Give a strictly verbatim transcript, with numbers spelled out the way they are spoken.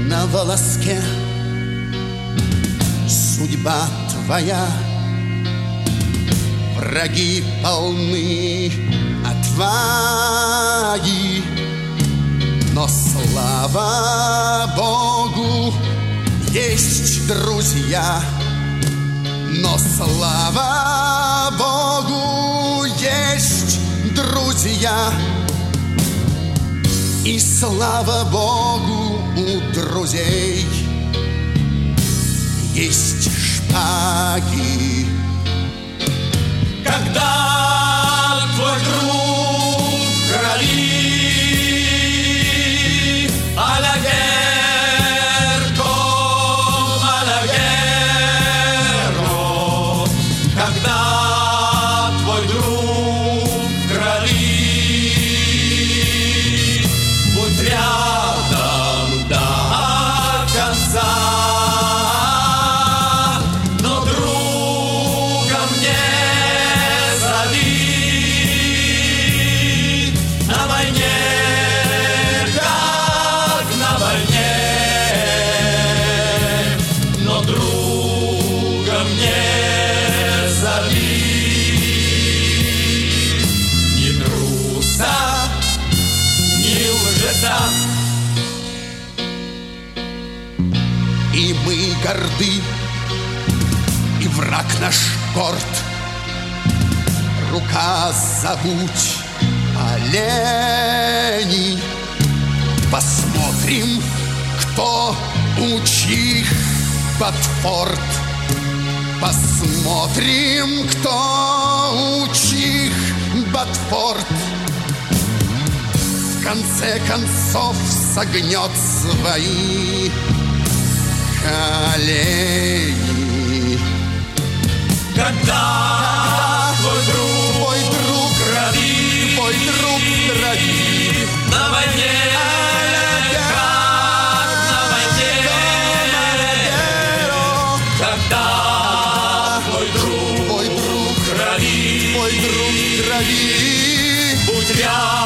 на волоске. Судьба твоя, враги полны отваги, но слава Богу, есть друзья. Но слава Богу, есть друзья. И слава Богу, у друзей есть шпаги. Когда твой друг в крови, алягерко, алягеро, когда твой друг в крови, будь рядом до конца. Но друга мне зови. На войне, как на войне, но друга мне зови. Ни труса, ни лжеца. И мы горды, и враг наш горд. Рука забудь оленей. Посмотрим, кто учих Батфорд. Посмотрим, кто учих Батфорд. В конце концов согнет свои колени. Когда твой друг, Твой друг, крови, твой друг в крови, на войне, как на войне, когда твой друг, твой друг, крови, твой друг в крови, будь рядом.